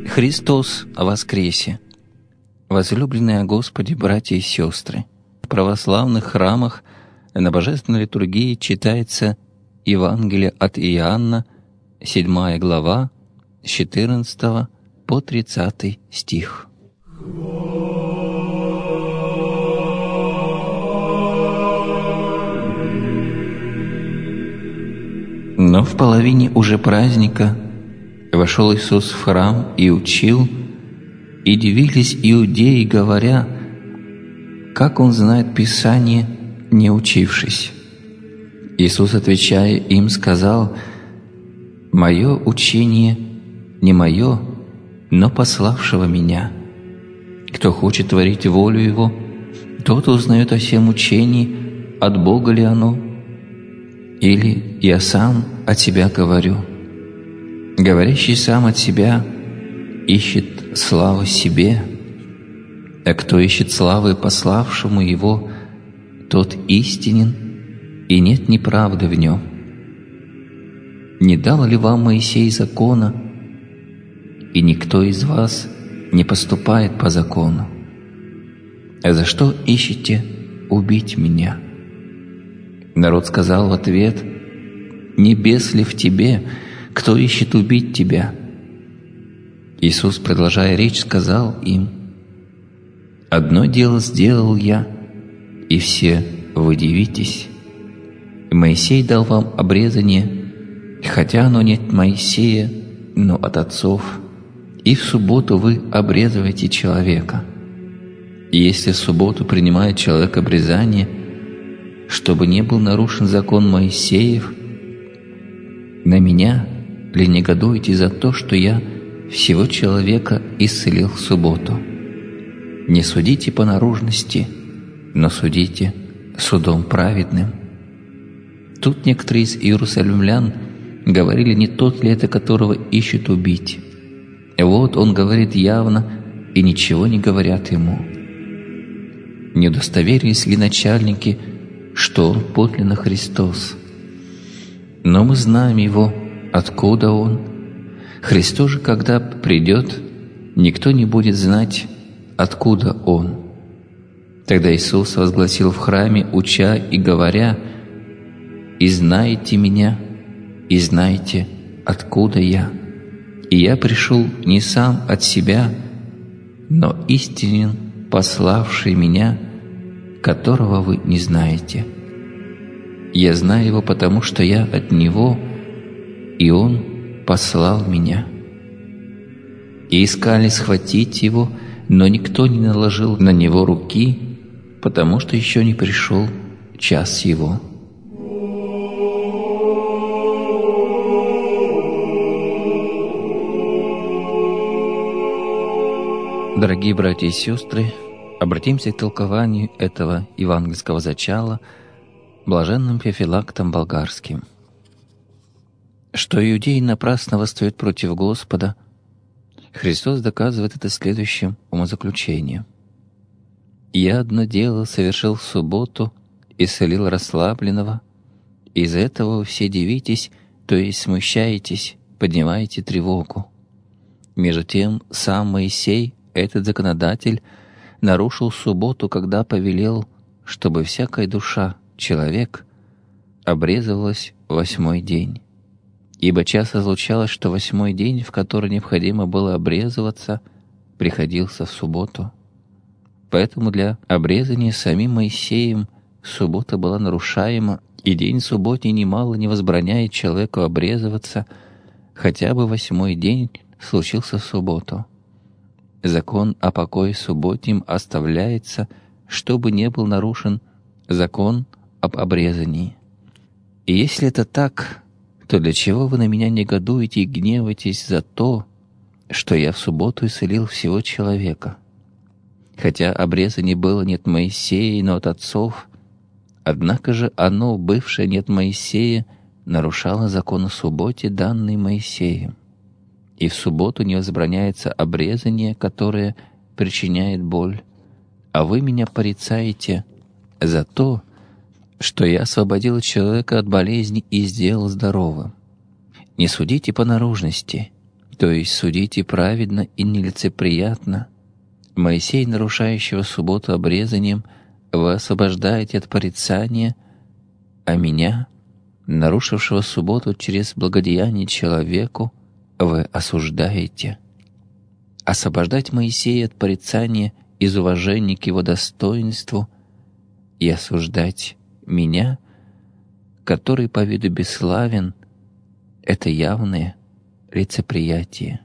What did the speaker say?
Христос воскресе! Возлюбленные о Господе братья и сестры, в православных храмах на Божественной литургии читается Евангелие от Иоанна, 7 глава, с 14 по 30 стих. Но в половине уже праздника вошел Иисус в храм и учил, и дивились иудеи, говоря, как Он знает Писание, не учившись. Иисус, отвечая им, сказал: «Мое учение не мое, но пославшего Меня. Кто хочет творить волю Его, тот узнает о всем учении, от Бога ли оно, или я сам от себя говорю. Говорящий сам от себя ищет славы себе, а кто ищет славы пославшему его, тот истинен, и нет неправды в нем. Не дал ли вам Моисей закона, и никто из вас не поступает по закону? А за что ищете убить меня?» Народ сказал в ответ: «Не бес ли в тебе, кто ищет убить тебя?» Иисус, продолжая речь, сказал им: «Одно дело сделал я, и все вы дивитесь. Моисей дал вам обрезание, хотя оно не от Моисея, но от отцов, и в субботу вы обрезываете человека. И если в субботу принимает человек обрезание, чтобы не был нарушен закон Моисеев, на меня ли негодуете за то, что я всего человека исцелил в субботу? Не судите по наружности, но судите судом праведным». Тут некоторые из иерусалимлян говорили, не тот ли это, которого ищут убить. Вот он говорит явно, и ничего не говорят ему. Не удостоверились ли начальники, что он подлинно Христос? Но мы знаем его, откуда он. Христос же, когда придет, никто не будет знать, откуда он. Тогда Иисус возгласил в храме, уча и говоря: «И знаете меня, и знаете, откуда я. И я пришел не сам от себя, но истинен пославший меня, которого вы не знаете. Я знаю его, потому что я от него, и он послал меня». И искали схватить его, но никто не наложил на него руки, потому что еще не пришел час его. Дорогие братья и сестры, обратимся к толкованию этого евангельского зачала блаженным Феофилактом Болгарским. Что иудеи напрасно восстают против Господа, Христос доказывает это следующим умозаключением: «Я одно дело совершил в субботу, исцелил расслабленного, из этого вы все дивитесь, то есть смущаетесь, поднимаете тревогу. Между тем сам Моисей, этот законодатель, нарушил субботу, когда повелел, чтобы всякая душа, человек, обрезывалась в 8-й день. Ибо часто случалось, что 8-й день, в который необходимо было обрезываться, приходился в субботу. Поэтому для обрезания самим Моисеем суббота была нарушаема, и день субботний немало не возбраняет человеку обрезываться, хотя бы 8-й день случился в субботу. Закон о покое субботнем оставляется, чтобы не был нарушен закон об обрезании. И если это так, то для чего вы на меня негодуете и гневаетесь за то, что я в субботу исцелил всего человека? Хотя обрезание было не от Моисея, но от отцов, однако же оно, бывшее не от Моисея, нарушало закон о субботе, данный Моисеем. И в субботу не возбраняется обрезание, которое причиняет боль, а вы меня порицаете за то, что я освободил человека от болезни и сделал здоровым. Не судите по наружности, то есть судите праведно и нелицеприятно. Моисей, нарушающего субботу обрезанием, вы освобождаете от порицания, а меня, нарушившего субботу через благодеяние человеку, вы осуждаете. Освобождать Моисея от порицания из уважения к его достоинству и осуждать меня, который по виду бесславен, это явное лицеприятие.